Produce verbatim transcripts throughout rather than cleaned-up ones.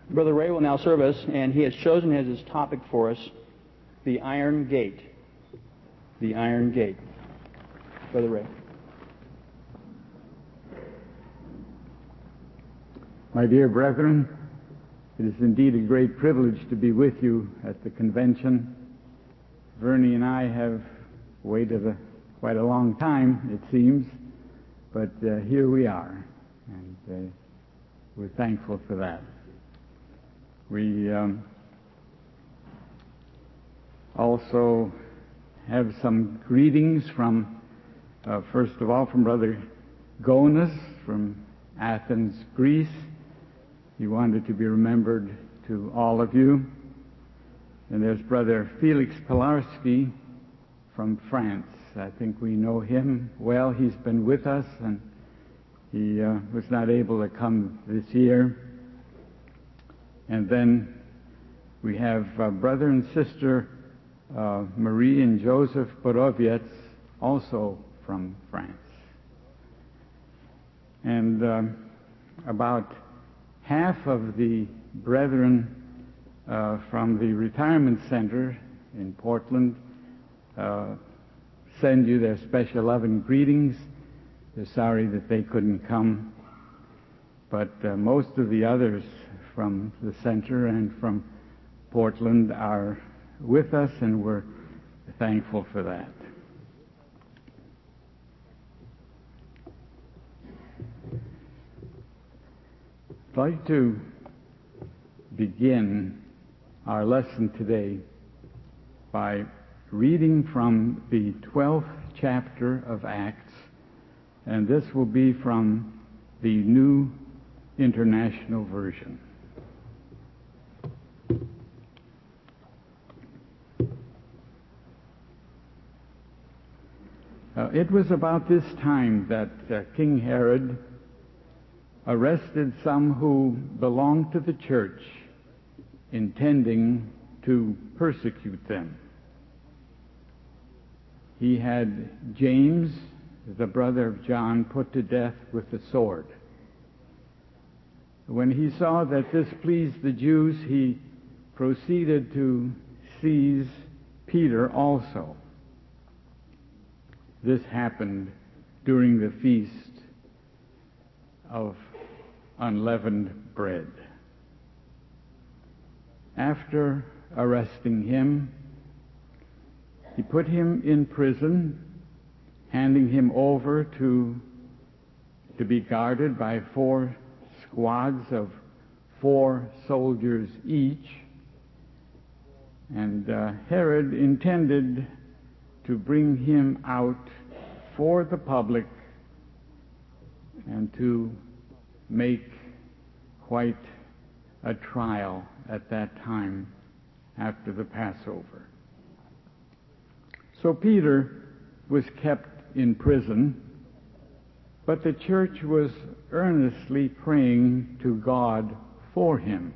Brother Ray will now serve us, and he has chosen as his topic for us the Iron Gate. The Iron Gate. Brother Ray. My dear brethren, it is indeed a great privilege to be with you at the convention. Vernie and I have waited a, quite a long time, it seems, but uh, here we are, and uh, we're thankful for that. We um, also have some greetings from, uh, first of all, from Brother Gonas from Athens, Greece. He wanted to be remembered to all of you. And there's Brother Felix Pilarski from France. I think we know him well. He's been with us, and he uh, was not able to come this year. And then we have uh, Brother and Sister uh, Marie and Joseph Boroviets, also from France. And uh, about half of the brethren uh, from the retirement center in Portland uh, send you their special love and greetings. They're sorry that they couldn't come, but uh, most of the others from the center and from Portland are with us, and we're thankful for that. I'd like to begin our lesson today by reading from the twelfth chapter of Acts, and this will be from the New International Version. Uh, it was about this time that uh, King Herod arrested some who belonged to the church, intending to persecute them. He had James, the brother of John, put to death with the sword. When he saw that this pleased the Jews, he proceeded to seize Peter also. This happened during the feast of unleavened bread. After arresting him, he put him in prison, handing him over to, to be guarded by four squads of four soldiers each. And uh, Herod intended to bring him out for the public and to make quite a trial at that time after the Passover. So Peter was kept in prison, but the church was earnestly praying to God for him.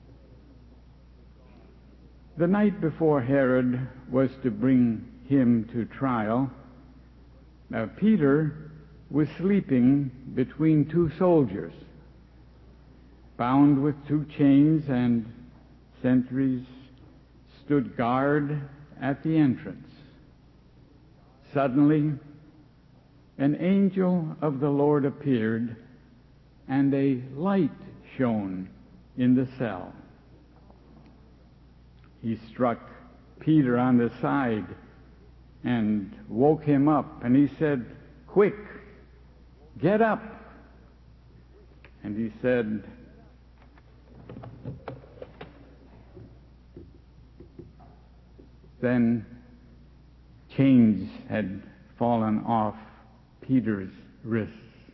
The night before Herod was to bring him to trial, now Peter was sleeping between two soldiers, bound with two chains, and sentries stood guard at the entrance. Suddenly, an angel of the Lord appeared, and a light shone in the cell. He struck Peter on the side and woke him up, and he said, "Quick, get up." And he said, then chains had fallen off Peter's wrists.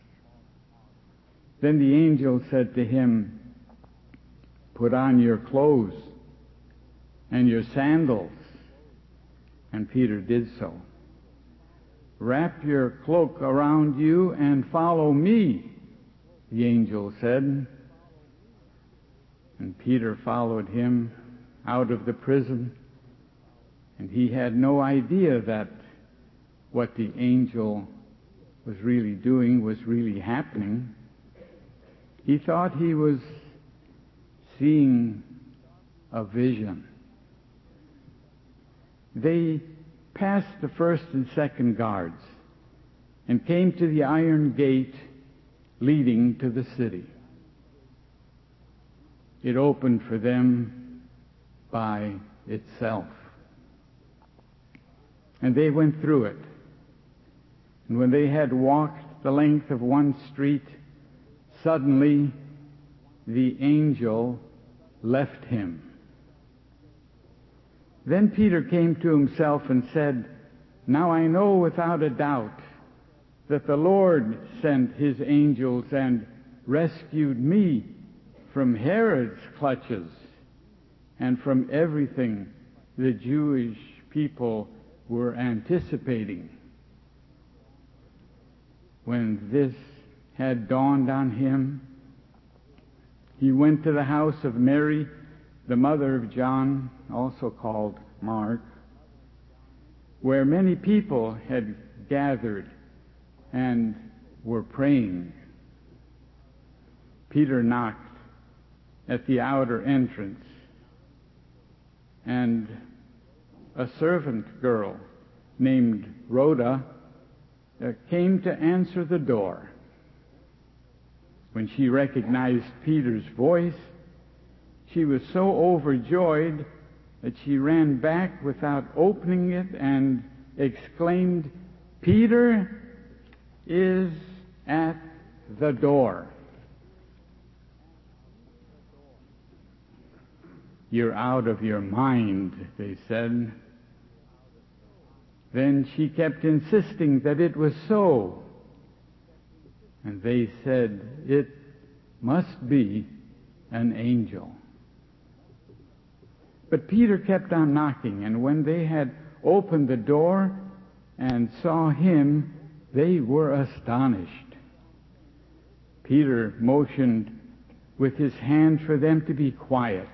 Then the angel said to him, "Put on your clothes and your sandals." And Peter did so. "Wrap your cloak around you and follow me," the angel said. And Peter followed him out of the prison, and he had no idea that what the angel was really doing was really happening. He thought he was seeing a vision. They passed the first and second guards and came to the iron gate leading to the city. It opened for them by itself. And they went through it. And when they had walked the length of one street, suddenly the angel left him. Then Peter came to himself and said, "Now I know without a doubt that the Lord sent his angels and rescued me from Herod's clutches and from everything the Jewish people were anticipating." When this had dawned on him, he went to the house of Mary, the mother of John, also called Mark, where many people had gathered and were praying. Peter knocked at the outer entrance, and a servant girl named Rhoda uh, came to answer the door. When she recognized Peter's voice, she was so overjoyed that she ran back without opening it and exclaimed, "Peter is at the door." "You're out of your mind," they said. Then she kept insisting that it was so. And they said, "It must be an angel." But Peter kept on knocking, and when they had opened the door and saw him, they were astonished. Peter motioned with his hand for them to be quiet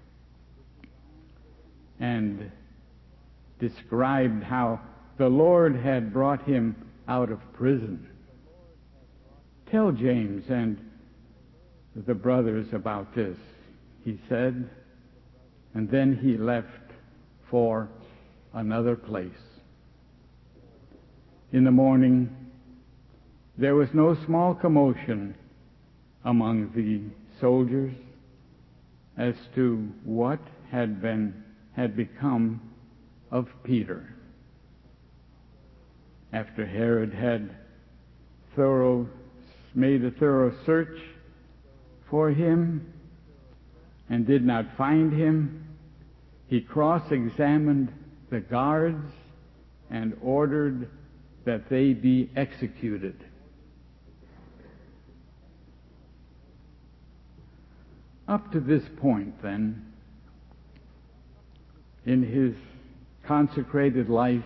and described how the Lord had brought him out of prison. "Tell James and the brothers about this," he said, and then he left for another place. In the morning, there was no small commotion among the soldiers as to what had been had become of Peter. After Herod had thorough made a thorough search for him and did not find him, he cross-examined the guards and ordered that they be executed. Up to this point, then, in his consecrated life,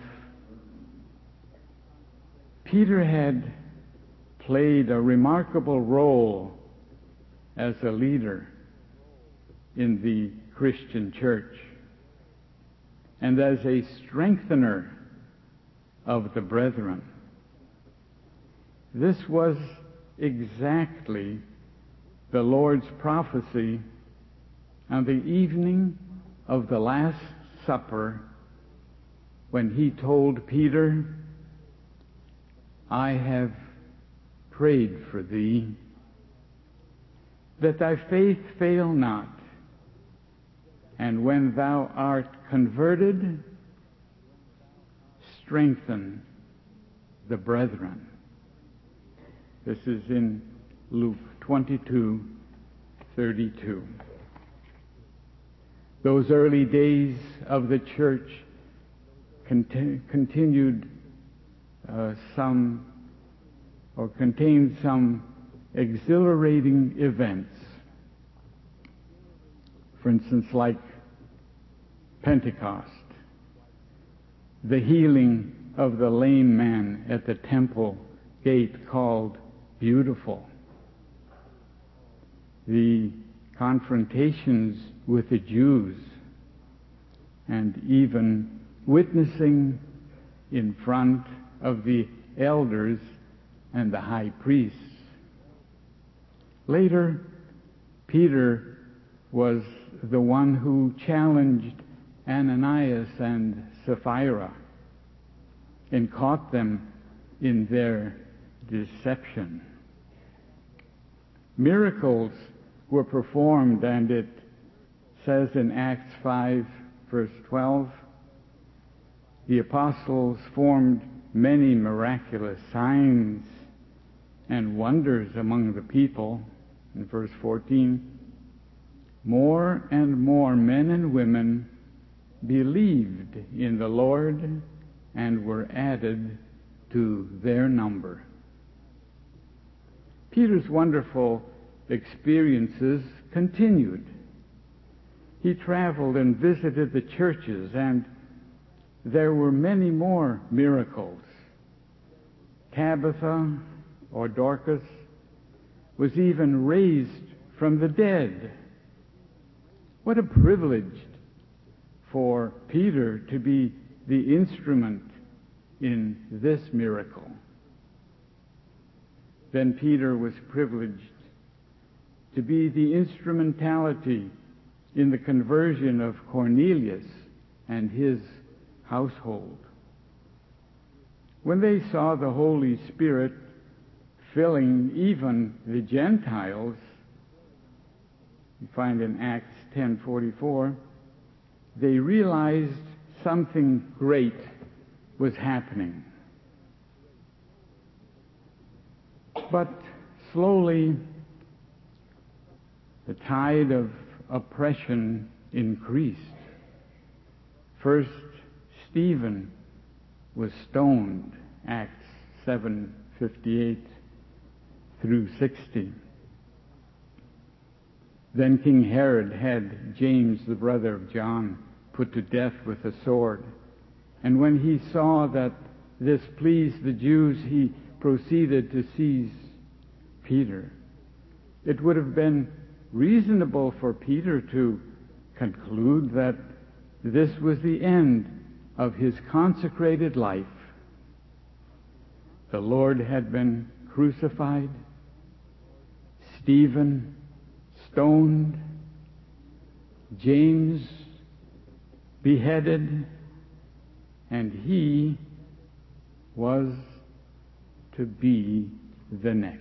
Peter had played a remarkable role as a leader in the Christian church and as a strengthener of the brethren. This was exactly the Lord's prophecy on the evening of the Last Supper when he told Peter, "I have prayed for thee, that thy faith fail not, and when thou art converted, strengthen the brethren." This is in Luke twenty-two thirty-two. Those early days of the church conti- continued uh, some or contained some exhilarating events. For instance, like Pentecost, the healing of the lame man at the temple gate called Beautiful, the confrontations with the Jews, and even witnessing in front of the elders and the high priests. Later, Peter was the one who challenged Ananias and Sapphira and caught them in their deception. Miracles were performed, and it says in Acts five, verse twelve, the apostles formed many miraculous signs and wonders among the people. In verse fourteen, more and more men and women believed in the Lord and were added to their number. Peter's wonderful experiences continued. He traveled and visited the churches, and there were many more miracles. Tabitha, or Dorcas, was even raised from the dead. What a privilege for Peter to be the instrument in this miracle. Then Peter was privileged to be the instrumentality in the conversion of Cornelius and his household. When they saw the Holy Spirit filling even the Gentiles, you find in Acts ten forty-four, they realized something great was happening. But slowly, the tide of oppression increased. First, Stephen was stoned, Acts seven fifty-eight through sixty. Then King Herod had James, the brother of John, put to death with a sword. And when he saw that this pleased the Jews, he proceeded to seize Peter. It would have been reasonable for Peter to conclude that this was the end of his consecrated life. The Lord had been crucified, Stephen stoned, James beheaded, and he was to be the next.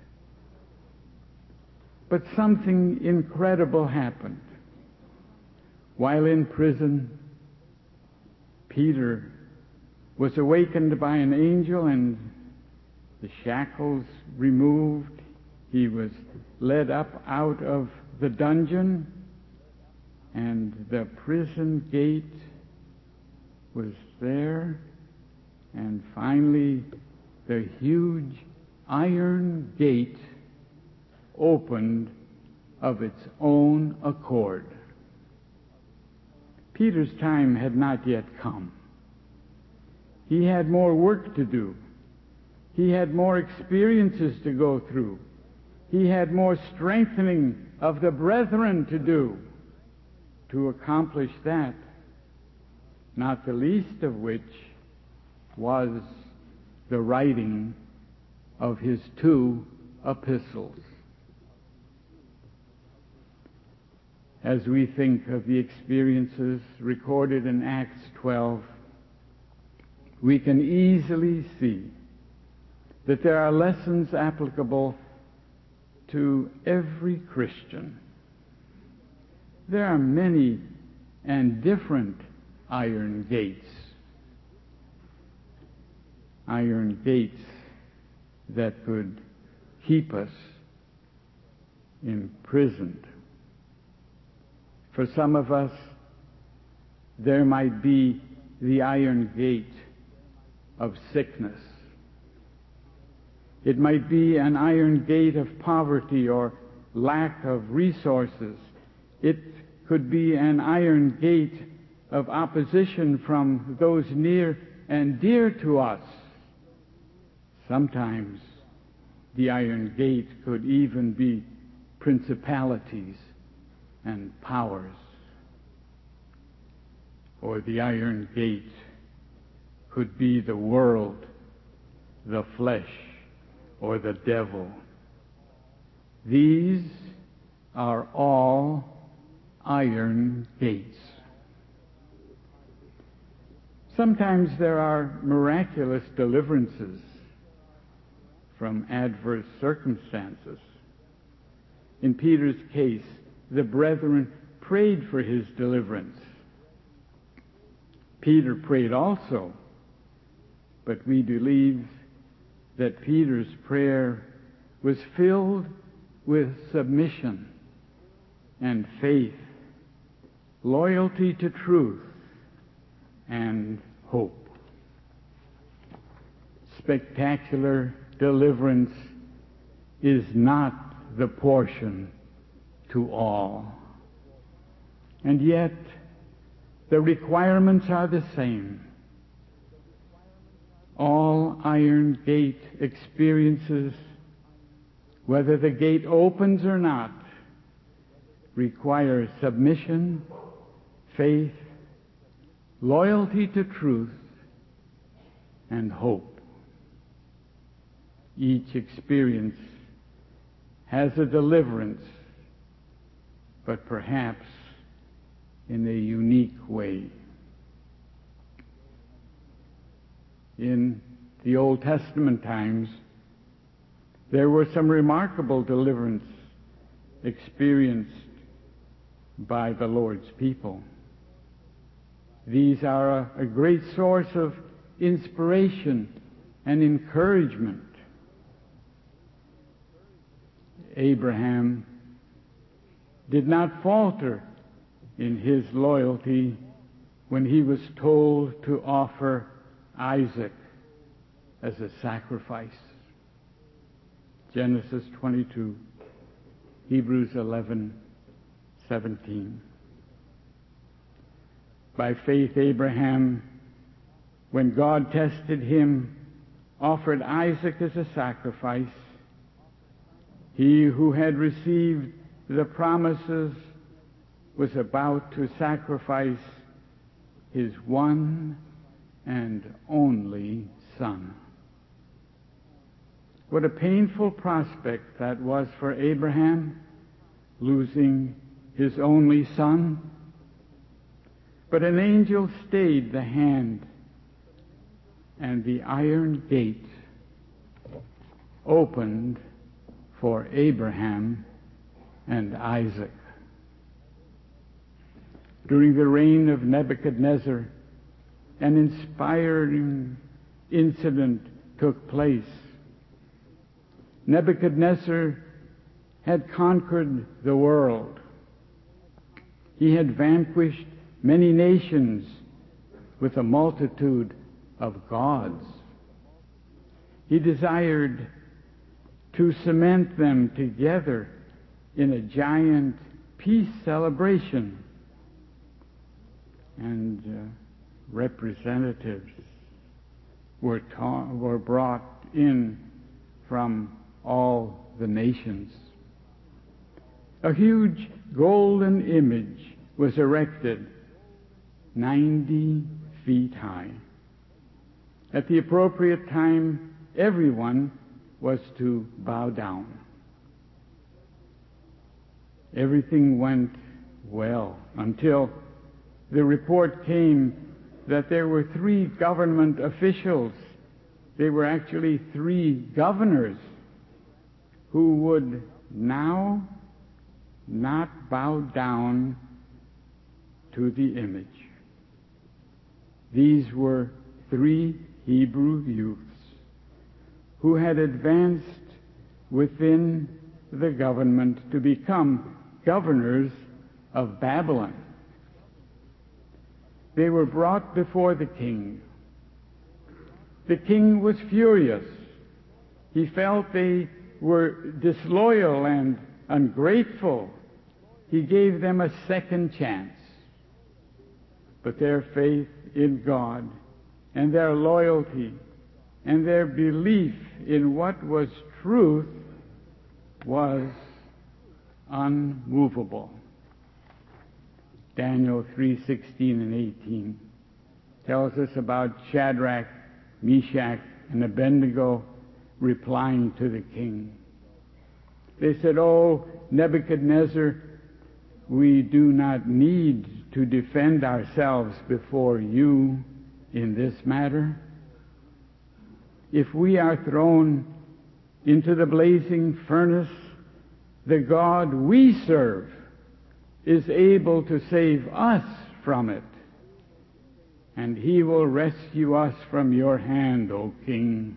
But something incredible happened. While in prison, Peter was awakened by an angel and the shackles removed. He was led up out of the dungeon, and the prison gate was there, and finally the huge iron gate opened of its own accord. Peter's time had not yet come. He had more work to do. He had more experiences to go through. He had more strengthening of the brethren to do to accomplish that, not the least of which was the writing of his two epistles. As we think of the experiences recorded in Acts twelve, we can easily see that there are lessons applicable to every Christian. There are many and different iron gates. Iron gates that could keep us imprisoned. For some of us, there might be the iron gate of sickness. It might be an iron gate of poverty or lack of resources. It could be an iron gate of opposition from those near and dear to us. Sometimes the iron gate could even be principalities and powers. Or the iron gate could be the world, the flesh, or the devil. These are all iron gates. Sometimes there are miraculous deliverances from adverse circumstances. In Peter's case, the brethren prayed for his deliverance. Peter prayed also, but we believe that Peter's prayer was filled with submission and faith, loyalty to truth, and hope. Spectacular deliverance is not the portion to all. And yet, the requirements are the same. All iron gate experiences, whether the gate opens or not, require submission, faith, loyalty to truth, and hope. Each experience has a deliverance, but perhaps in a unique way. In the Old Testament times, there were some remarkable deliverance experienced by the Lord's people. These are a, a great source of inspiration and encouragement. Abraham did not falter in his loyalty when he was told to offer Isaac as a sacrifice. Genesis twenty-two, Hebrews eleven, seventeen. By faith, Abraham, when God tested him, offered Isaac as a sacrifice. He who had received the promises was about to sacrifice his one and only son. What a painful prospect that was for Abraham, losing his only son. But an angel stayed the hand, and the iron gate opened for Abraham and Isaac. During the reign of Nebuchadnezzar, an inspiring incident took place. Nebuchadnezzar had conquered the world. He had vanquished many nations with a multitude of gods. He desired to cement them together in a giant peace celebration. And uh, representatives were, ta- were brought in from all the nations. A huge golden image was erected ninety feet high. At the appropriate time, everyone was to bow down. Everything went well until the report came that there were three government officials. They were actually three governors who would now not bow down to the image. These were three Hebrew youths who had advanced within the government to become governors of Babylon. They were brought before the king. The king was furious. He felt they were disloyal and ungrateful. He gave them a second chance. But their faith in God and their loyalty and their belief in what was truth was unmovable. Daniel three sixteen and eighteen tells us about Shadrach, Meshach, and Abednego replying to the king. They said, "Oh, Nebuchadnezzar, we do not need to defend ourselves before you in this matter. If we are thrown into the blazing furnace, the God we serve is able to save us from it, and he will rescue us from your hand, O King.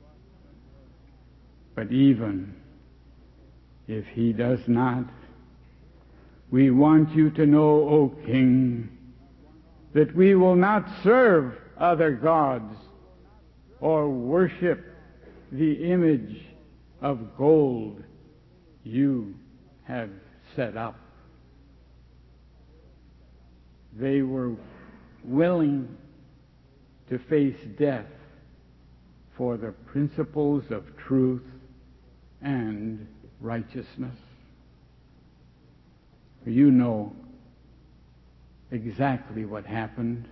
But even if he does not, we want you to know, O King, that we will not serve other gods or worship the image of gold you have set up. They were willing to face death for the principles of truth and righteousness. You know exactly what happened.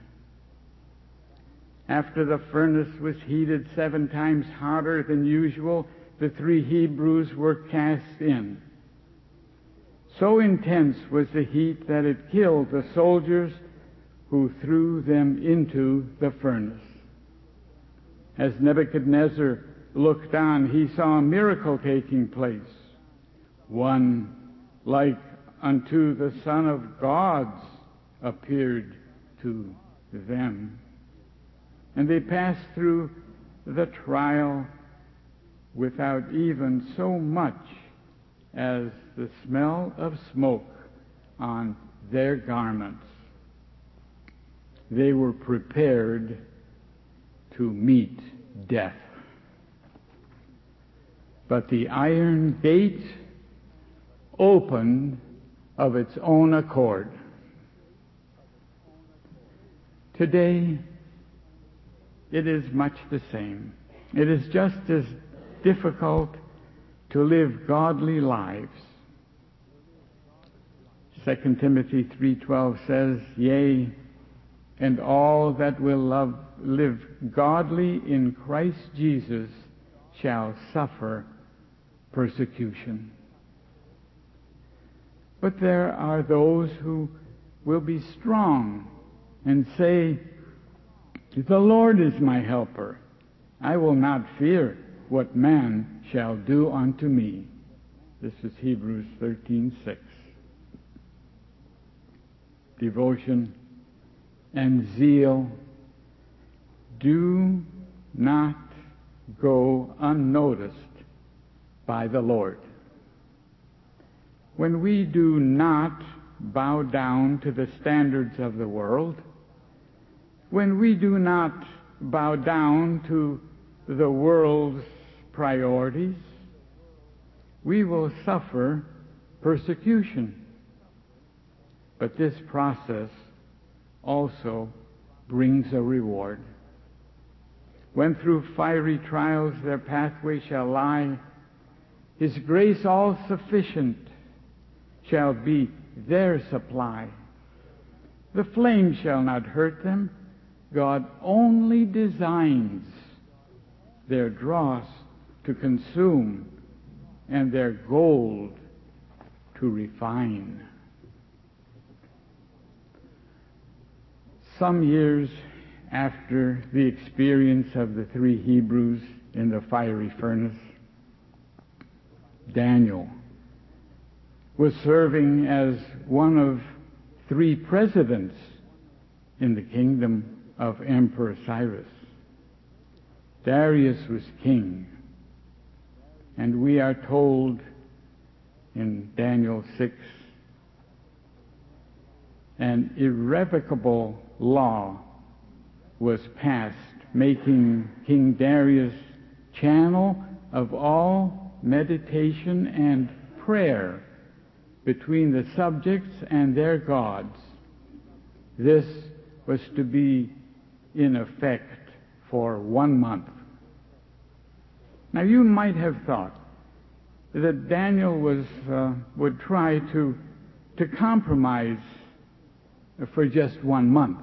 After the furnace was heated seven times hotter than usual, the three Hebrews were cast in. So intense was the heat that it killed the soldiers who threw them into the furnace. As Nebuchadnezzar looked on, he saw a miracle taking place, one like unto the Son of Gods appeared to them. And they passed through the trial without even so much as the smell of smoke on their garments. They were prepared to meet death. But the iron gate opened of its own accord. Today, it is much the same. It is just as difficult to live godly lives. Second Timothy three twelve says, Yea, and all that will love, live godly in Christ Jesus shall suffer persecution. But there are those who will be strong and say, The Lord is my helper. I will not fear what man shall do unto me. This is Hebrews thirteen six. Devotion and zeal do not go unnoticed by the Lord. When we do not bow down to the standards of the world, when we do not bow down to the world's priorities, we will suffer persecution. But this process also brings a reward. When through fiery trials their pathway shall lie, His grace all sufficient shall be their supply. The flame shall not hurt them. God only designs their dross to consume and their gold to refine. Some years after the experience of the three Hebrews in the fiery furnace, Daniel was serving as one of three presidents in the kingdom of Emperor Cyrus. Darius was king, and we are told in Daniel six, an irrevocable law was passed, making King Darius channel of all meditation and prayer between the subjects and their gods. This was to be in effect for one month. Now you might have thought that Daniel was uh, would try to to compromise for just one month.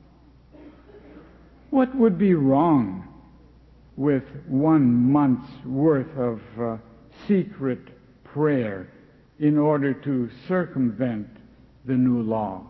What would be wrong with one month's worth of uh, secret prayer in order to circumvent the new law.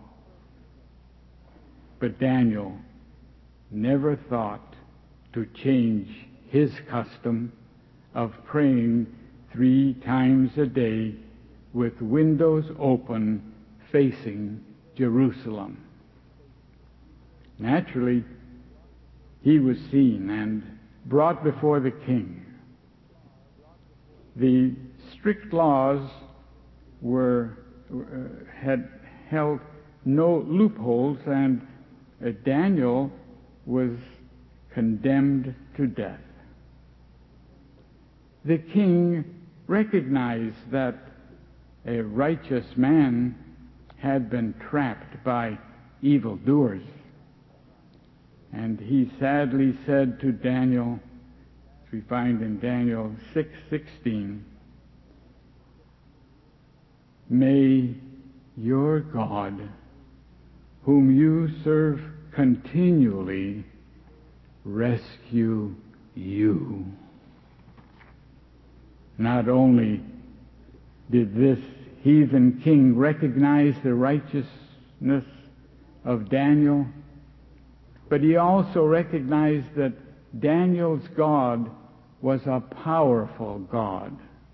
But Daniel never thought to change his custom of praying three times a day with windows open facing Jerusalem. Naturally, he was seen and brought before the king. The strict laws were uh, had held no loopholes, and uh, Daniel was condemned to death. The king recognized that a righteous man had been trapped by evildoers, and he sadly said to Daniel, as we find in Daniel six sixteen, "May your God, whom you serve continually, rescue you." Not only did this heathen king recognize the righteousness of Daniel, but he also recognized that Daniel's God was a powerful God.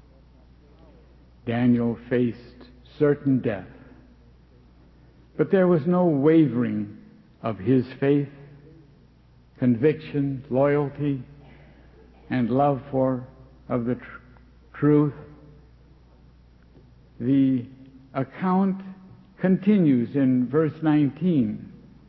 Daniel faced certain death, but there was no wavering of his faith, conviction, loyalty, and love for of the tr- truth. The account continues in verse nineteen.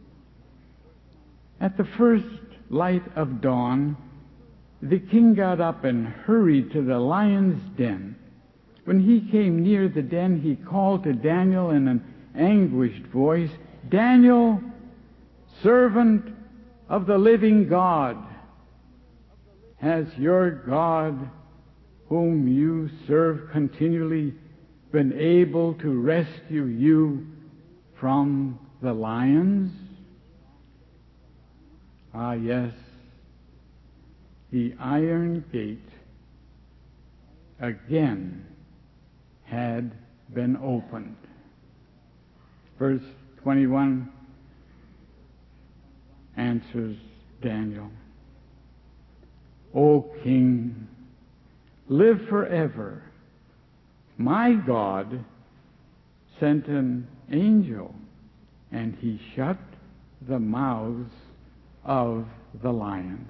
At the first light of dawn, the king got up and hurried to the lion's den. When he came near the den, he called to Daniel in an anguished voice, "Daniel, servant of the living God, has your God, whom you serve continually, been able to rescue you from the lions?" Ah, yes, the iron gate again had been opened. Verse twenty-one answers Daniel, "O king, live forever. My God sent an angel, and he shut the mouths of the lions."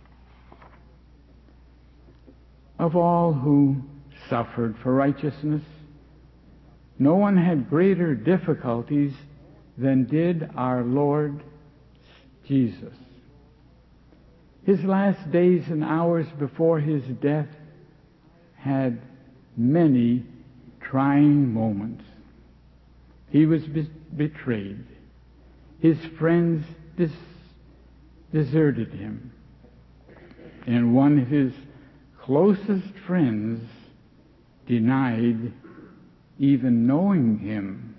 Of all who suffered for righteousness, no one had greater difficulties than did our Lord Jesus. His last days and hours before his death had many trying moments. He was be- betrayed. His friends dis- deserted him. And one of his closest friends denied even knowing him.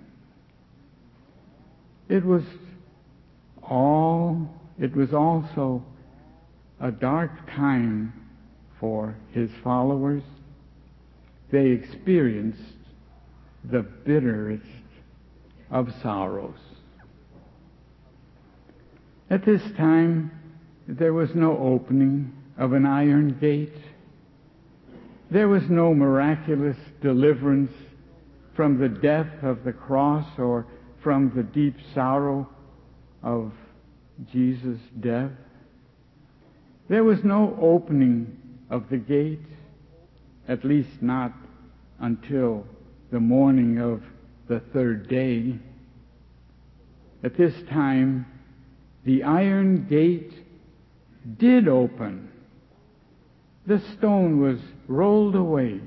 It was all, it was also a dark time for his followers. They experienced the bitterest of sorrows. At this time, there was no opening of an iron gate. There was no miraculous deliverance from the death of the cross or from the deep sorrow of Jesus' death. There was no opening of the gate, at least not until the morning of the third day. At this time, the iron gate did open. The stone was rolled away,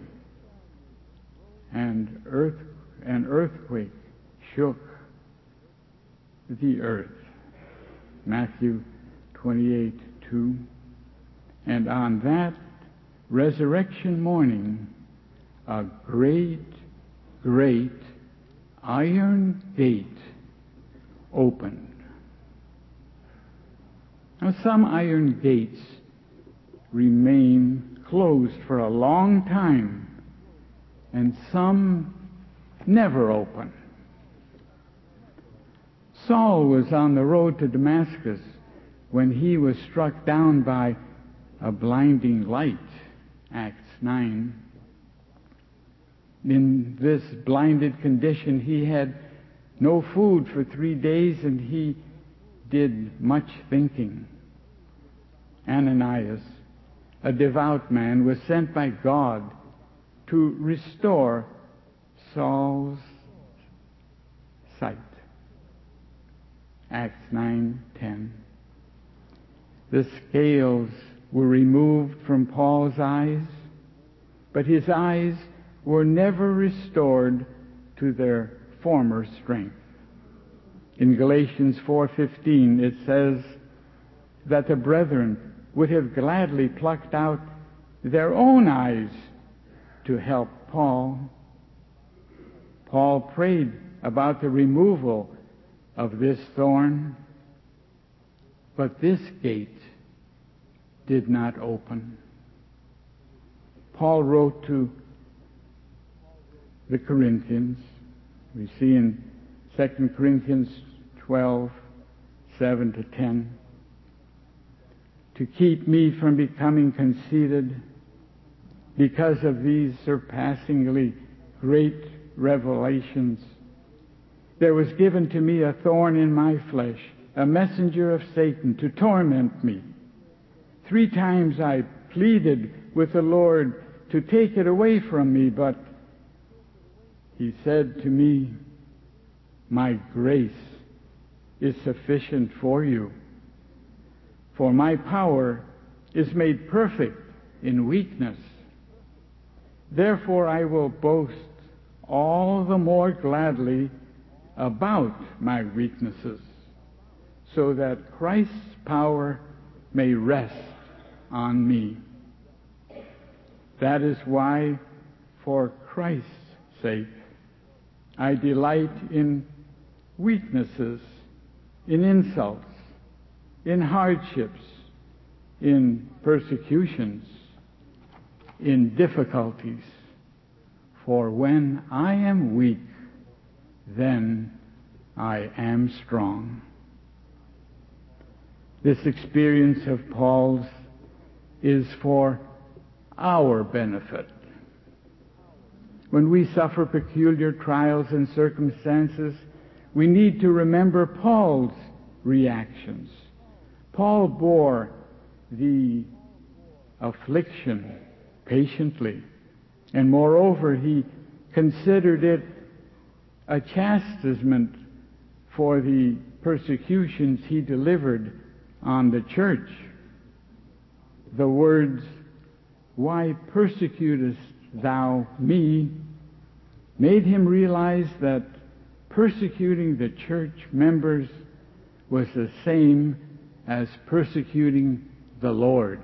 and earth, an earthquake shook the earth. Matthew twenty-eight two. And on that resurrection morning, a great, great iron gate opened. Now, some iron gates remain closed for a long time, and some never open. Saul was on the road to Damascus when he was struck down by a blinding light, Acts nine. In this blinded condition, he had no food for three days, and he did much thinking. Ananias, a devout man, was sent by God to restore Saul's sight. Acts nine ten. The scales were removed from Paul's eyes, but his eyes were never restored to their former strength. In Galatians four fifteen it says that the brethren would have gladly plucked out their own eyes to help Paul. Paul prayed about the removal of this thorn, but this gate did not open. Paul wrote to the Corinthians. We see in Second Corinthians twelve, seven to ten, to keep me from becoming conceited because of these surpassingly great revelations. There was given to me a thorn in my flesh, a messenger of Satan to torment me. Three times I pleaded with the Lord to take it away from me, but he said to me, my grace is sufficient for you, for my power is made perfect in weakness. Therefore I will boast all the more gladly about my weaknesses, so that Christ's power may rest on me. That is why, for Christ's sake, I delight in weaknesses, in insults, in hardships, in persecutions, in difficulties. For when I am weak, then I am strong. This experience of Paul's is for our benefit. When we suffer peculiar trials and circumstances, we need to remember Paul's reactions. Paul bore the affliction patiently, and moreover, he considered it a chastisement for the persecutions he delivered on the church. The words, "Why persecutest thou me?" made him realize that persecuting the church members was the same as persecuting the Lord.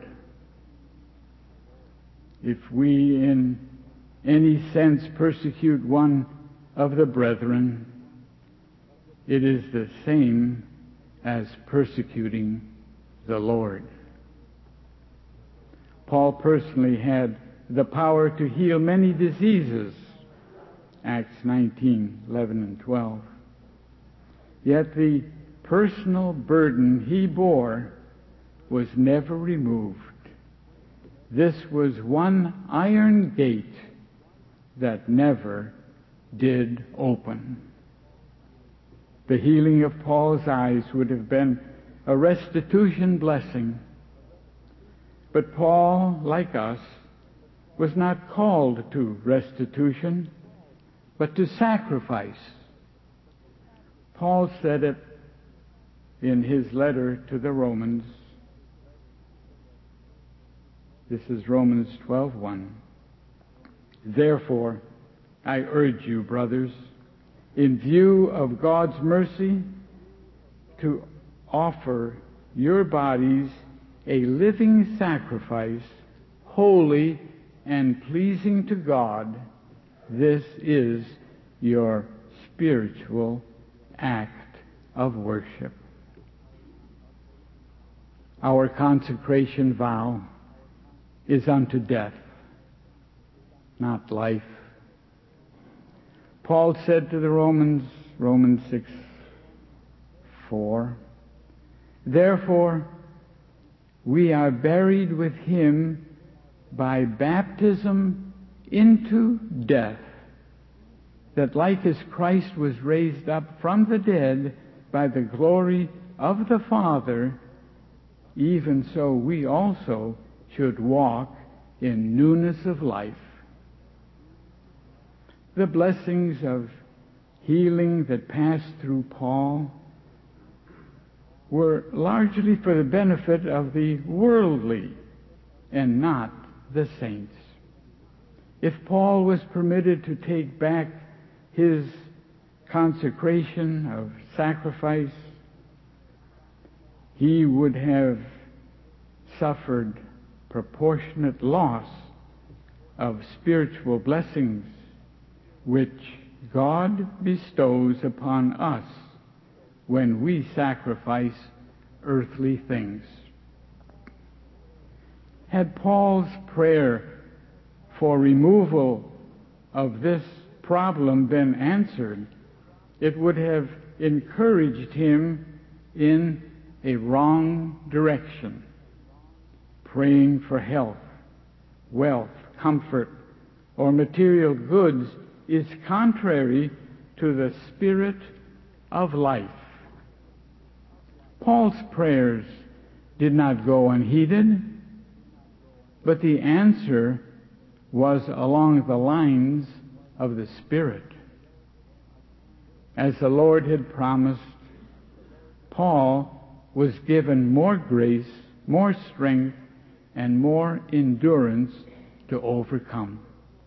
If we in any sense persecute one of the brethren, it is the same as persecuting the Lord. Paul personally had the power to heal many diseases, Acts nineteen, eleven and twelve. Yet the personal burden he bore was never removed. This was one iron gate that never did open. The healing of Paul's eyes would have been a restitution blessing. But Paul, like us, was not called to restitution, but to sacrifice. Paul said it in his letter to the Romans. This is Romans twelve one. Therefore, I urge you, brothers, in view of God's mercy, to offer your bodies a living sacrifice, holy and pleasing to God. This is your spiritual act of worship. Our consecration vow is unto death, not life. Paul said to the Romans, Romans six four. Therefore, we are buried with him by baptism into death, that like as Christ was raised up from the dead by the glory of the Father, even so we also should walk in newness of life. The blessings of healing that passed through Paul were largely for the benefit of the worldly and not the saints. If Paul was permitted to take back his consecration of sacrifice, he would have suffered proportionate loss of spiritual blessings which God bestows upon us when we sacrifice earthly things. Had Paul's prayer for removal of this problem been answered, it would have encouraged him in a wrong direction. Praying for health, wealth, comfort, or material goods is contrary to the spirit of life. Paul's prayers did not go unheeded, but the answer was along the lines of the Spirit. As the Lord had promised, Paul was given more grace, more strength, and more endurance to overcome.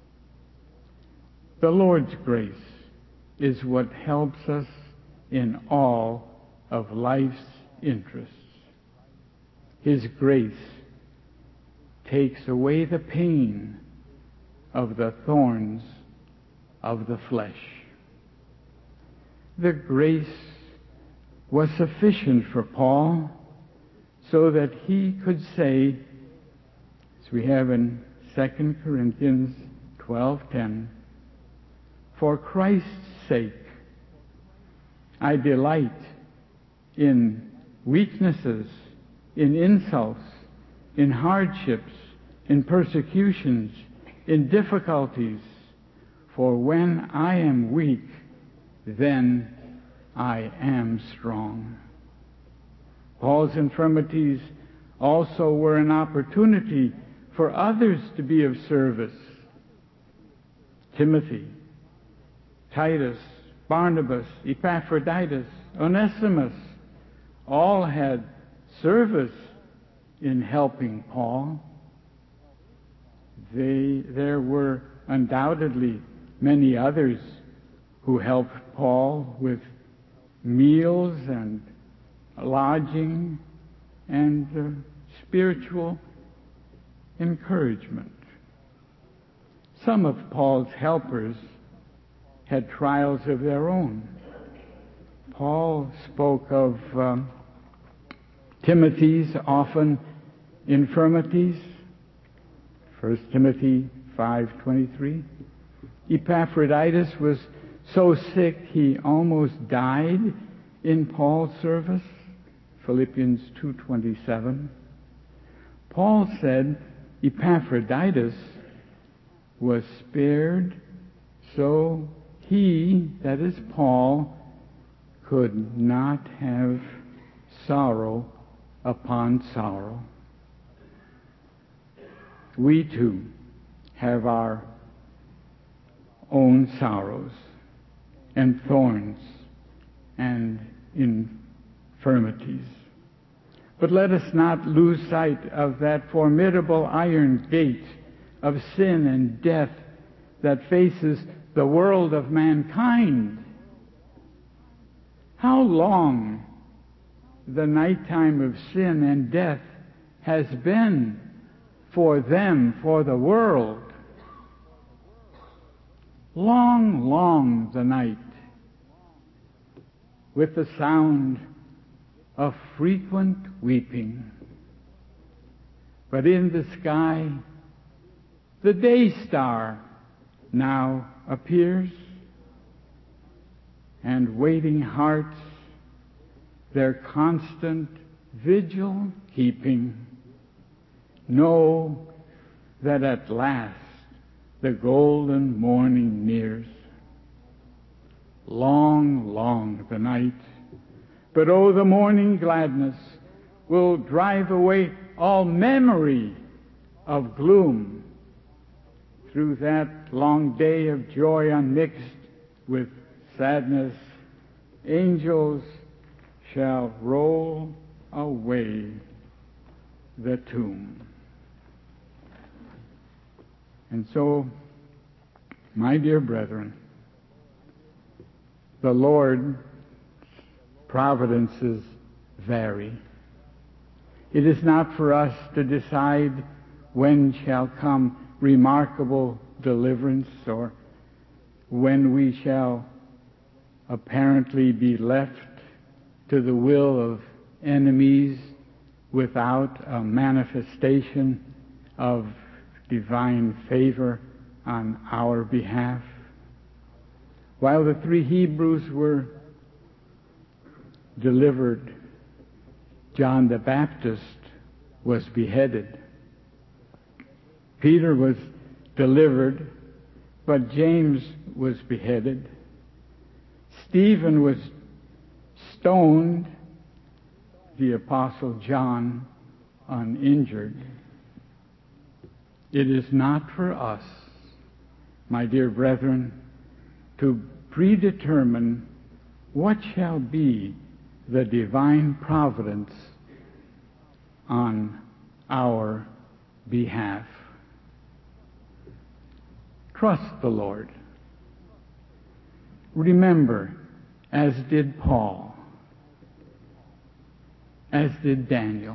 The Lord's grace is what helps us in all of life's interests. His grace takes away the pain of the thorns of the flesh. The grace was sufficient for Paul so that he could say, as we have in Second Corinthians twelve ten, "For Christ's sake, I delight in weaknesses, in insults, in hardships, in persecutions, in difficulties, for when I am weak, then I am strong." Paul's infirmities also were an opportunity for others to be of service. Timothy, Titus, Barnabas, Epaphroditus, Onesimus, all had service in helping Paul. They, there were undoubtedly many others who helped Paul with meals and lodging and uh, spiritual encouragement. Some of Paul's helpers had trials of their own. Paul spoke of um, Timothy's often infirmities, First Timothy five twenty-three. Epaphroditus was so sick he almost died in Paul's service, Philippians two twenty-seven. Paul said Epaphroditus was spared so he, that is Paul, could not have sorrow upon sorrow. We too have our own sorrows and thorns and infirmities. But let us not lose sight of that formidable iron gate of sin and death that faces the world of mankind. How long the nighttime of sin and death has been for them, for the world. Long, long the night, with the sound of frequent weeping. But in the sky, the day star now appears, and waiting hearts their constant vigil keeping, know that at last the golden morning nears. Long, long the night, but oh, the morning gladness will drive away all memory of gloom. Through that long day of joy unmixed with sadness, angels shall roll away the tomb. And so, my dear brethren, the Lord's providences vary. It is not for us to decide when shall come remarkable deliverance, or when we shall apparently be left to the will of enemies without a manifestation of divine favor on our behalf. While the three Hebrews were delivered, John the Baptist was beheaded. Peter was delivered, but James was beheaded. Stephen was stoned, the Apostle John uninjured. It is not for us, my dear brethren, to predetermine what shall be the divine providence on our behalf. Trust the Lord. Remember, as did Paul, as did Daniel,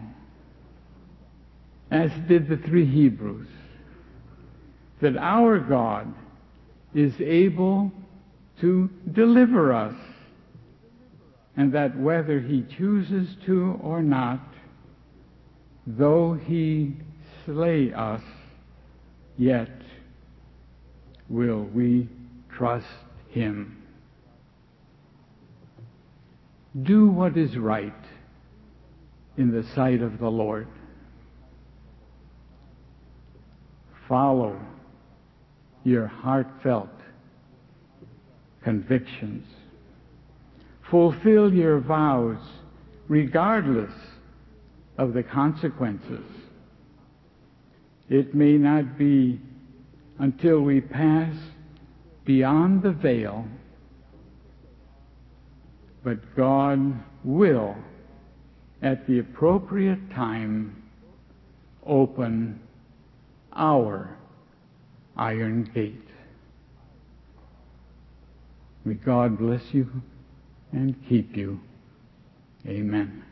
as did the three Hebrews, that our God is able to deliver us, and that whether He chooses to or not, though He slay us, yet will we trust Him. Do what is right in the sight of the Lord. Follow your heartfelt convictions. Fulfill your vows regardless of the consequences. It may not be until we pass beyond the veil, but God will, at the appropriate time, open our iron gate. May God bless you and keep you. Amen.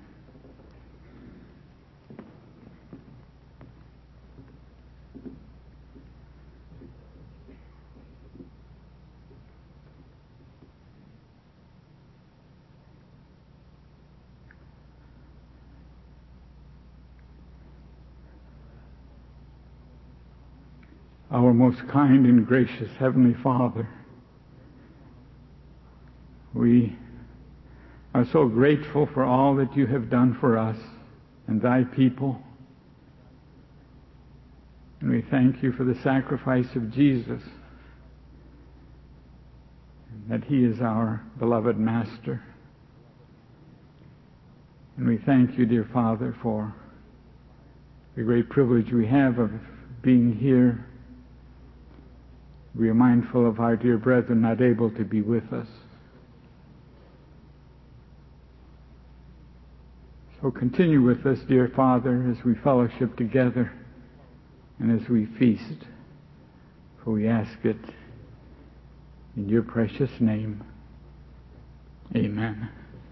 Our most kind and gracious Heavenly Father, we are so grateful for all that you have done for us and thy people. And we thank you for the sacrifice of Jesus, that he is our beloved Master. And we thank you, dear Father, for the great privilege we have of being here. We are mindful of our dear brethren not able to be with us. So continue with us, dear Father, as we fellowship together and as we feast. For we ask it in your precious name. Amen.